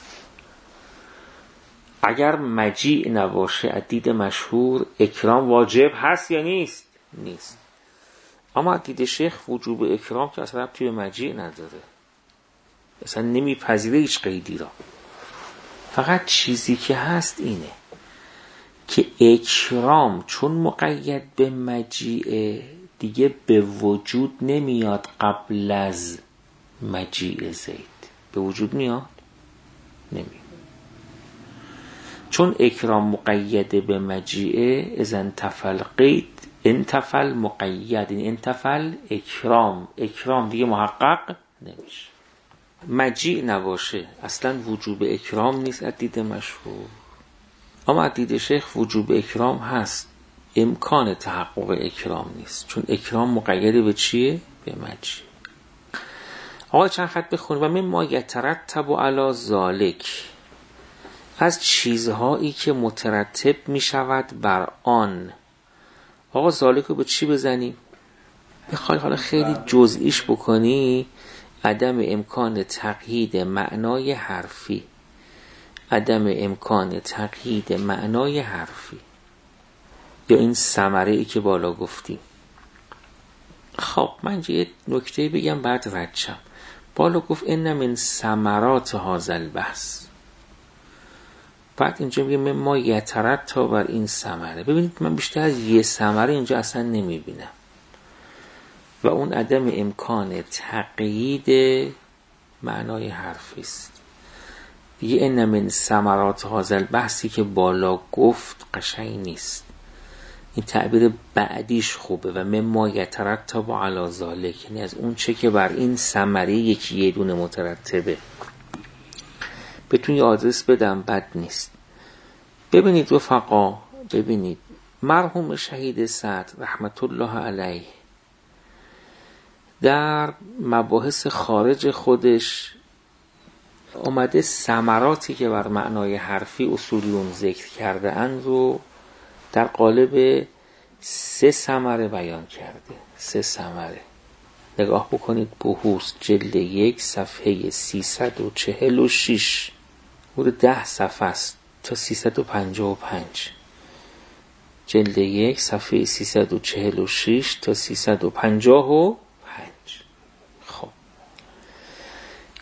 اگر مجیء نباشه از دید مشهور اکرام واجب هست یا نیست؟ نیست. اما از دید شیخ وجوب اکرام که اصلا ربطی به مجیء نداره، اصلا نمیپذیره هیچ قیدی را. فقط چیزی که هست اینه که اکرام چون مقید به مجیء دیگه به وجود نمیاد قبل از مجیء زید. به وجود میاد؟ نمیاد. چون اکرام مقید به مجیء اذا انتفل قید انتفل مقید، این انتفل اکرام، اکرام دیگه محقق نمیشه. مجیء نباشه اصلا وجوب اکرام نیست از دید مشهور. اما از دید شیخ وجوب اکرام هست، امکان تحقق اکرام نیست، چون اکرام مقید به چیه؟ به مجیء. آقا چند خط بخونیم. و مما یترتب علی ذالک، از چیزهایی که مترتب می شود بر آن. آقا ذالک رو به چی بزنیم؟ بخوای حالا خیلی جزئیش بکنی، عدم امکان تقیید معنای حرفی، عدم امکان تقیید معنای حرفی، یا این ثمره ای که بالا گفتیم. خب من یه نکته بگم بعد رد شم. بالا گفت ان من ثمرات هذا البحث، بعد اینجا میگه ما یترتب بر این ثمره. ببینید من بیشتر از یه ثمره اینجا اصلا نمیبینم و اون عدم امکان تقیید معنای حرفی است. دیگه ان من ثمرات هذا البحثی که بالا گفت قشنگ نیست، این تعبیر بعدیش خوبه. و مما یترتب علی ذالک، یعنی از اون چه که بر این ثمره یکی یه دونه مترتبه. بهتون یه آدرس بدم بد نیست. ببینید رفقا، ببینید مرحوم شهید سعد رحمت الله علیه در مباحث خارج خودش اومده ثمراتی که بر معنای حرفی اصولیون ذکر کرده اند رو در قالب سه ثمره بیان کرده. سه ثمره نگاه بکنید. بحوث جلد یک صفحه سیصد و چهل و شش، حدود ده صفحه است تا سیصد و پنجاه و پنج. جلد یک صفحه سیصد و چهل و شش تا سیصد و پنجاه و پنج.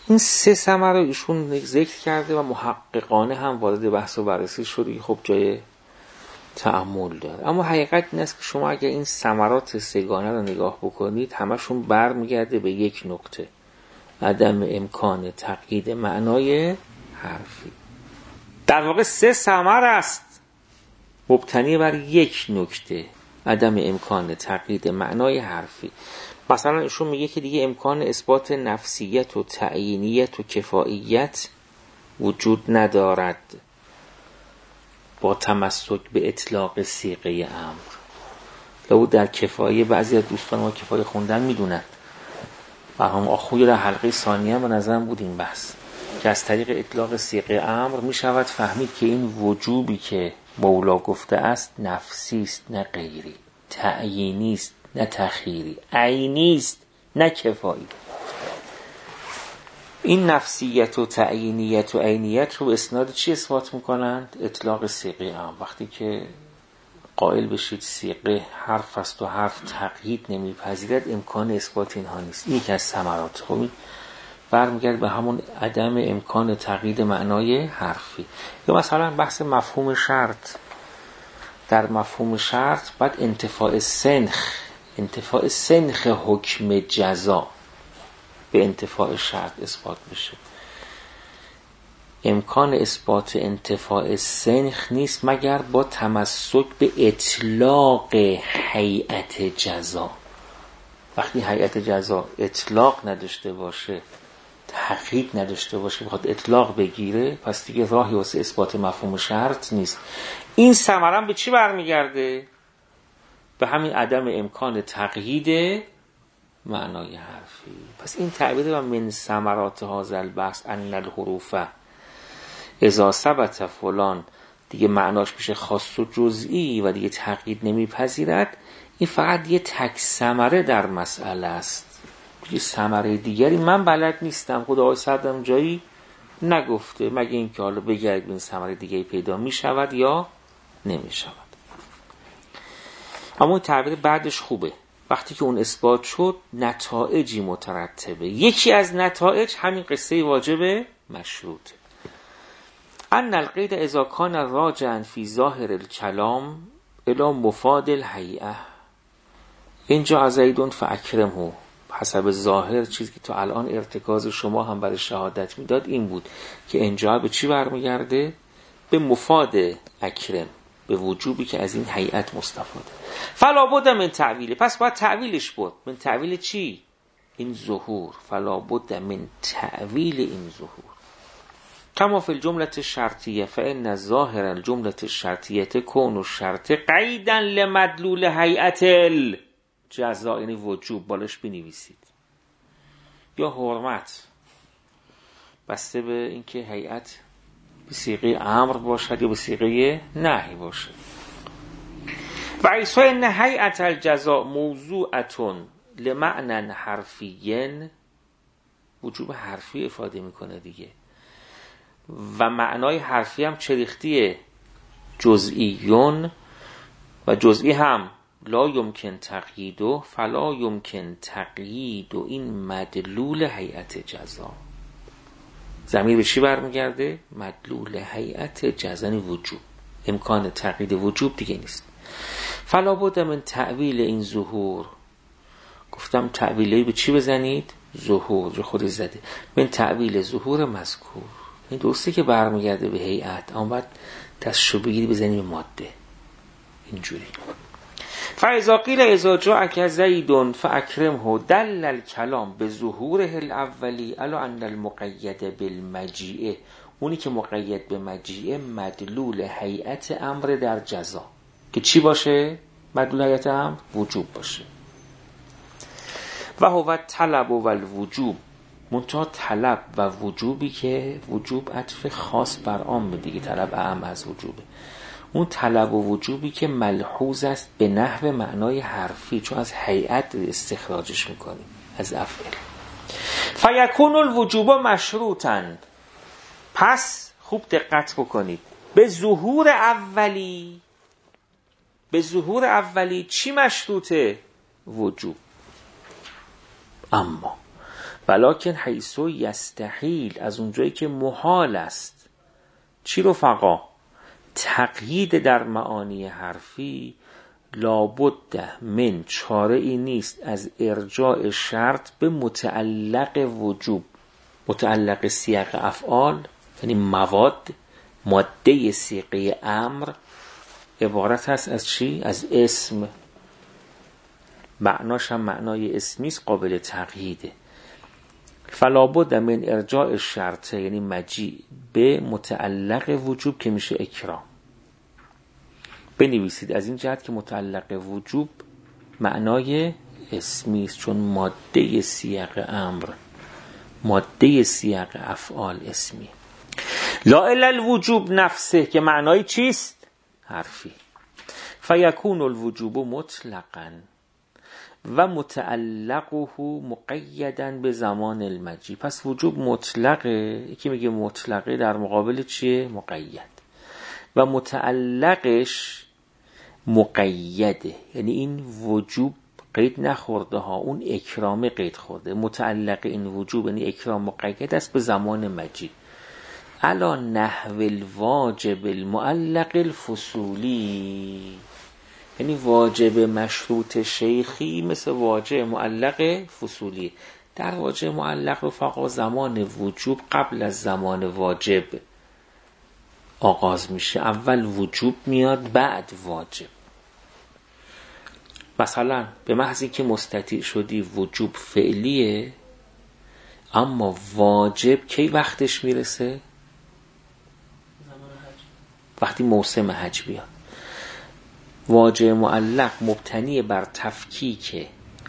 این سه ثمره رو ایشون ذکر کرده و محققانه هم وارد بحث و بررسی شده، خب جای تأمل داره. اما حقیقت این است که شما اگر این ثمرات سگانه رو نگاه بکنید همشون برمیگرده به یک نکته: عدم امکان تقیید معنای حرفی. در واقع سه ثمر است مبتنی بر یک نکته: عدم امکان تقیید معنای حرفی. مثلا ایشون میگه که دیگه امکان اثبات نفسیت و تعیینیت و کفاییت وجود ندارد با تمسک به اطلاق صیغه امر. لابد در کفایه، بعضی از دوستان ما کفایه خوندن میدونن و هم آخوی در حلقه ثانیه به نظرم بود این بحث که از طریق اطلاق صیغه امر میشود فهمید که این وجوبی که مولا گفته است نفسی است نه غیری، تعیینی است نه تخییری، عینی است نه کفایی. این نفسیت و تعیینیت و عینیت رو اسناد چی اثبات میکنند؟ اطلاق صیغه امر. وقتی که قائل بشید صیغه حرف است و حرف تقیید نمیپذیرد، امکان اثبات اینها نیست. این یکی از ثمرات. خب برمیگرد به همون عدم امکان تقیید معنای حرفی. یا مثلا بحث مفهوم شرط. در مفهوم شرط بعد انتفاع سنخ انتفاع سنخ حکم جزا به انتفاع شرط اثبات بشه. امکان اثبات انتفاع سنخ نیست مگر با تمسک به اطلاق هیئت جزا. وقتی هیئت جزا اطلاق نداشته باشه، تحقیق نداشته باشه، بخواد اطلاق بگیره، پس دیگه راهی واسه اثبات مفهوم شرط نیست. این ثمره به چی برمیگرده؟ به همین عدم امکان تقیید معنای حرفی. پس این تعبیر و من ثمرات هذا البحث ان الحروف اذا ثبت فلان دیگه معناش میشه خاص و جزئی و دیگه تقیید نمیپذیرد. این فقط یه تک ثمره در مسئله است. یه ثمره دیگری من بلد نیستم، خدا آقای صدرم جایی نگفته، مگه اینکه حالا بگرد این ثمره دیگری پیدا میشود یا نمیشود. اما این تعبیر بعدش خوبه. وقتی که اون اثبات شد نتایجی مترتبه. یکی از نتایج همین قصه واجب مشروط. ان القید اذا کان راجعا فی ظاهر الکلام الی مفاد الهیئه اینجا زیدون فاکرمه. حسب ظاهر چیزی که تو الان ارتکاز شما هم برای شهادت میداد این بود که اینجا به چی برمیگرده؟ به مفاد اکرم، به وجوبی که از این هیئت مستفاده. فلا بد من تعویل، پس باید تعویلش بود. من تعویل چی؟ این ظهور. فلا بد من تعویل این ظهور. کما فی الجمله الشرطیه فان ظاهر الجمله الشرطیه کون الشرط قیدا لمدلول هیئت الجزاء، یعنی وجوب بالاش بنویسید، یا حرمت بسته به اینکه هیئت به صیغه امر باشد یا به صیغه نهی باشد. و ایسا ان هیئت الجزاء موضوعتون لمعنى حرفی، وجوب حرفی افاده میکنه دیگه، و معنای حرفی هم چریختیه جزئیون، و جزئی هم لا یمکن تقیید و فلا یمکن تقیید و این مدلول هیئت جزا. ضمیر به چی برمیگرده؟ مدلول هیئت جزا، وجوب. امکان تقیید وجوب دیگه نیست. فلا بد من تعویل این ظهور. گفتم تعویلی به چی بزنید؟ ظهور. جو خودش زده. من تعویل ظهور مذکور. این درسته که برمیگرده به هیئت، اما بعد دستشو بگیری بزنی به ماده. اینجوری. فاذا قیل اذا جاءک زید فاکرمه دل الکلام به ظهوره الاولی الا ان المقید بالمجیء، اونی که مقید به مجیء مدلول هیئت امر در جزا که چی باشه؟ مدلول هیئت امر وجوب باشه. و هو طلب و الوجوب، منتها طلب و وجوبی که وجوب عطف خاص بر عام دیگه، طلب اعم از وجوبه. اون طلب و وجوبی که ملحوظ است به نحو معنای حرفی، چون از هیئت استخراجش میکنیم از افعال. فیکون الوجوب مشروطاً، پس خوب دقت بکنید، به ظهور اولی. به ظهور اولی چی مشروطه؟ وجوب. اما ولکن حیث یستحیل، از اونجایی که محال است. چی رفقا؟ تقیید در معانی حرفی، لابد من، چاره ای نیست از ارجاع شرط به متعلق وجوب. متعلق سیاق افعال یعنی مواد، ماده صیغه امر عبارت هست از چی؟ از اسم. معناش هم معنای اسمی است، قابل تقییده. فلابد من ارجاع شرط یعنی مجیء به متعلق وجوب که میشه اکرام. بنویسید از این جهت که متعلق وجوب معنای اسمی است، چون ماده سیاق امر، ماده سیاق افعال اسمی. لا الا الوجوب نفسه که معنای چیست؟ حرفی. فیکون الوجوب مطلقاً و متعلقه مقیداً به زمان المجیء. پس وجوب مطلقه، یکی میگه مطلقه در مقابل چیه؟ مقید. و متعلقش مقیده، یعنی این وجوب قید نخورده ها، اون اکرام قید خورده. متعلق این وجوب یعنی اکرام مقید است به زمان مجیء. علی نحو الواجب المعلق الفصولی، یعنی واجب مشروط شیخی مثل واجب معلق فصولی. در واجب معلق رفقا زمان وجوب قبل از زمان واجب آغاز میشه. اول وجوب میاد بعد واجب. مثلا به محضی که مستطیع شدی وجوب فعلیه، اما واجب کی وقتش میرسه؟ وقتی موسم حج بیاد. واجب معلق مبتنی بر تفکیک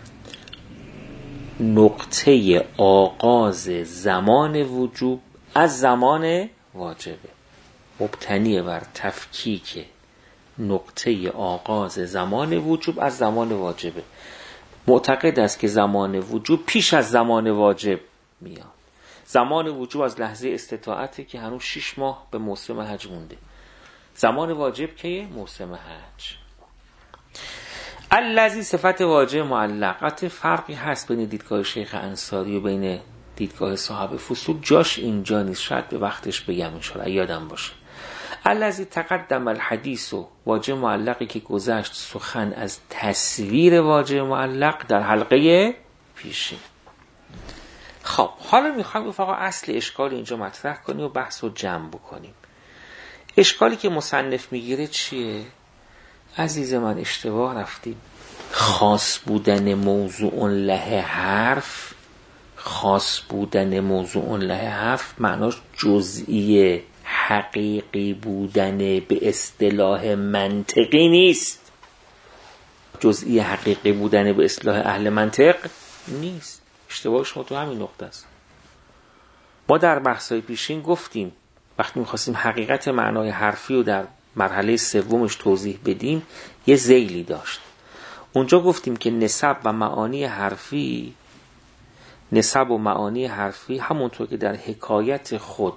نقطه آغاز زمان وجوب از زمان واجبه. مبتنی بر تفکیک نقطه آغاز زمان وجوب از زمان واجبه. معتقد است که زمان وجوب پیش از زمان واجب میاد. زمان وجوب از لحظه استطاعته که هنوز شش ماه به موسم حج مونده. زمان واجب که موسم حج. الذی صفت واجب معلقت فرقی هست بین دیدگاه شیخ انصاری و بین دیدگاه صاحب فصول. جاش اینجا نیست، شاید به وقتش بگم انشاءالله یادم باشه. الذی تقدم الحدیث و واجب معلقی که گذشت سخن از تصویر واجب معلق در حلقه پیشین. خب حالا میخوایم فقط اصل اشکال اینجا مطرح کنیم و بحث رو جمع بکنیم. اشکالی که مصنف میگیره چیه؟ عزیز من اشتباه رفتید. خاص بودن موضوع له حرف، خاص بودن موضوع له حرف معناش جزئی حقیقی بودن به اصطلاح منطقی نیست. جزئی حقیقی بودن به اصطلاح اهل منطق نیست. اشتباه شما تو همین نقطه است. ما در بحث‌های پیشین گفتیم وقتی می‌خواستیم حقیقت معنای حرفی رو در مرحله سومش توضیح بدیم یه ذیلی داشت. اونجا گفتیم که نسب و معانی حرفی، نسب و معانی حرفی همونطور که در حکایت خود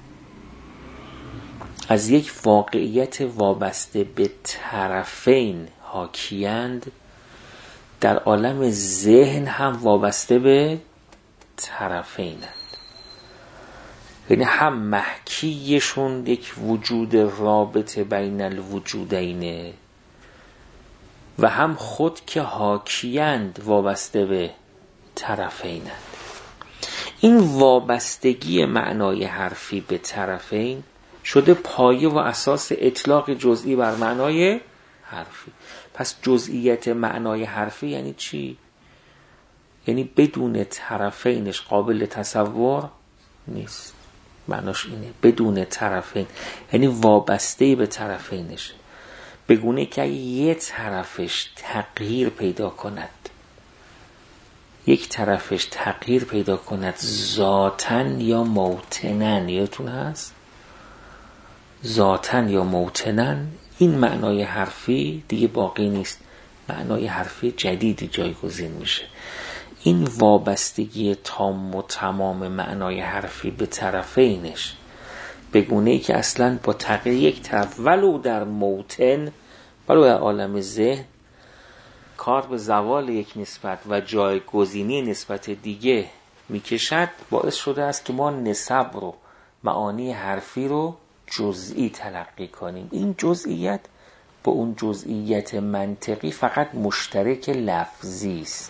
از یک واقعیت وابسته به طرفین حاکیند، در عالم ذهن هم وابسته به طرفینند. یعنی هم محکیشون یک وجود رابطه بین الوجودینه و هم خود که حاکیند وابسته به طرفینند. این وابستگی معنای حرفی به طرفین شده پایه و اساس اطلاق جزئی بر معنای حرفی. پس جزئیت معنای حرفی یعنی چی؟ یعنی بدون طرفینش قابل تصور نیست. معناش اینه، بدون طرفین یعنی وابسته به طرفینش، بگونه که یه طرفش تغییر پیدا کند، یک طرفش تغییر پیدا کند ذاتن یا موتنن، یادتون هست؟ ذاتن یا موتنن، این معنای حرفی دیگه باقی نیست، معنای حرفی جدیدی جایگزین میشه. این وابستگی تام و تمام معنای حرفی به طرفینش بگونه‌ای که اصلاً با تغییر یک طرف ولو در موتن، ولو در عالم ذهن، کار به زوال یک نسبت و جایگزینی نسبت دیگه میکشد باعث شده است که ما نسب رو، معانی حرفی رو جزئی تلقی کنیم. این جزئیت با اون جزئیت منطقی فقط مشترک لفظی است.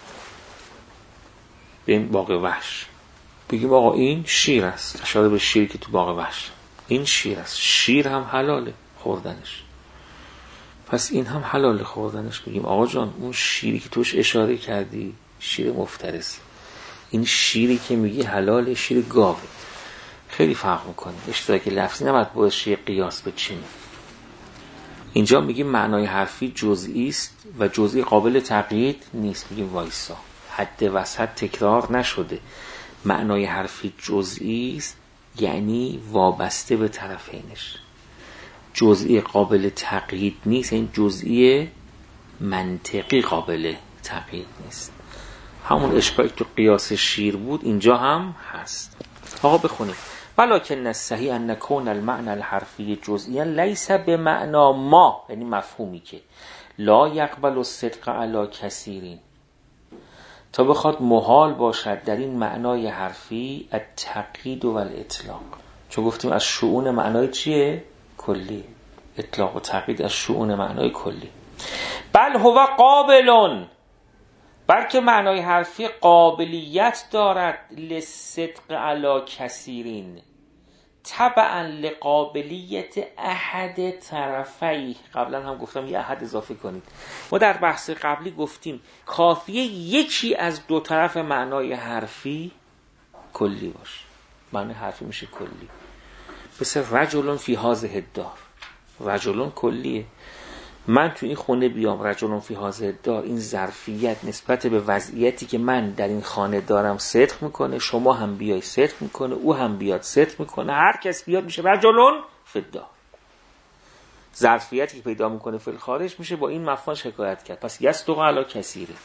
به این باغ وحش بگیم آقا این شیر است، اشاره به شیری که تو باغ وحش، این شیر است، شیر هم حلاله خوردنش، پس این هم حلاله خوردنش. بگیم آقا جان اون شیری که توش اشاره کردی شیر مفترس، این شیری که میگی حلاله شیر گاوه. خیلی فرق میکنه. اشتراک لفظی نباید باعث شه قیاس بچینیم. اینجا میگیم معنای حرفی جزئی است و جزئی قابل تقیید نیست. میگیم وایسا، حد وسط تکرار نشده. معنای حرفی جزئی است یعنی وابسته به طرفینش. جزئی قابل تقیید نیست، این جزئی منطقی قابل تقیید نیست. همون اشباهی تو قیاس شیر بود اینجا هم هست. آقا بخونیم. ولکن الصحیح ان کون المعنى الحرفی جزئیا لیس بمعنى ما، یعنی مفهومی که لا یقبل الصدق علی کثیرین، تا بخواد محال باشد در این معنای حرفی التقیید و الاطلاق. چون گفتیم از شؤون معنای چیه؟ کلی. اطلاق و تقیید از شؤون معنای کلی. بل هو قابلون، بلکه معنای حرفی قابلیت دارد لصدق علی کثیرین تبعا لقابلیت احد طرفی. قبلا هم گفتم یه احد اضافه کنید. ما در بحث قبلی گفتیم کافیه یکی از دو طرف معنای حرفی کلی باشه. معنای حرفی میشه کلی. مثل رجلون فی هذه الدار، رجلون کلیه. من تو این خونه بیام رجلون فی هذه الدار، این ظرفیت نسبت به وضعیتی که من در این خانه دارم صدق میکنه، شما هم بیای صدق میکنه، او هم بیاد صدق میکنه، هر کس بیاد میشه رجلون فی الدار. ظرفیتی که پیدا میکنه فی الخارج میشه با این مفهوم حکایت کرد. پس یصدق علی کثیره.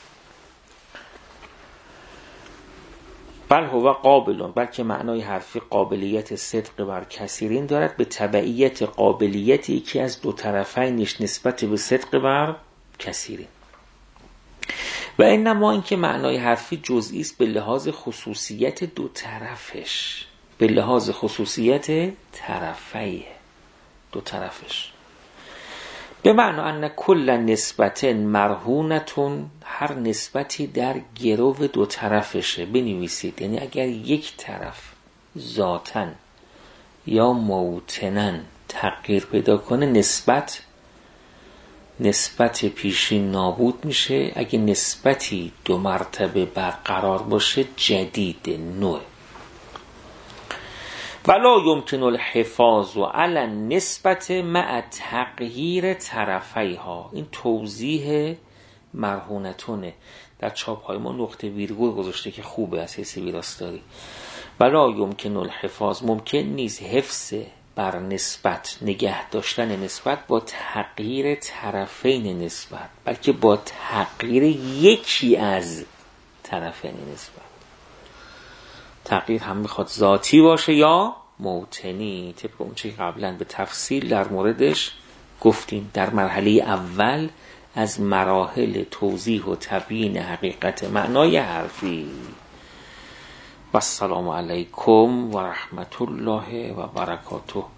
بل هو قابلون، بلکه معنای حرفی قابلیت صدق بر کثیرین دارد به تبعیت قابلیتی که از دو طرفینش نسبت به صدق بر کثیرین. و انما این که معنای حرفی جزئی است به لحاظ خصوصیت دو طرفش، به لحاظ خصوصیت طرفیه، دو طرفش. به معنی ان کل نسبت مرهونتون، هر نسبتی در گرو دو طرفشه. بنویسید یعنی اگر یک طرف ذاتاً یا موتناً تغییر پیدا کنه نسبت نسبت پیشین نابود میشه. اگه نسبتی دو مرتبه برقرار باشه جدید نوع. ولا یمکن الحفاظ علی النسبت مع تغییر طرفیها. این توضیح مرهونتونه. در چاپ های ما نقطه ویرگول گذاشته که خوبه از حیث ویراستاری. ولا یمکن الحفاظ، ممکن نیست حفظ بر نسبت، نگه داشتن نسبت با تغییر طرفین نسبت، بلکه با تغییر یکی از طرفین نسبت. تغییر هم میخواد ذاتی باشه یا موتنی، طبق اون چه قبلا به تفصیل در موردش گفتیم در مرحله اول از مراحل توضیح و تبیین حقیقت معنای حرفی. و السلام علیکم و رحمت الله و برکاته.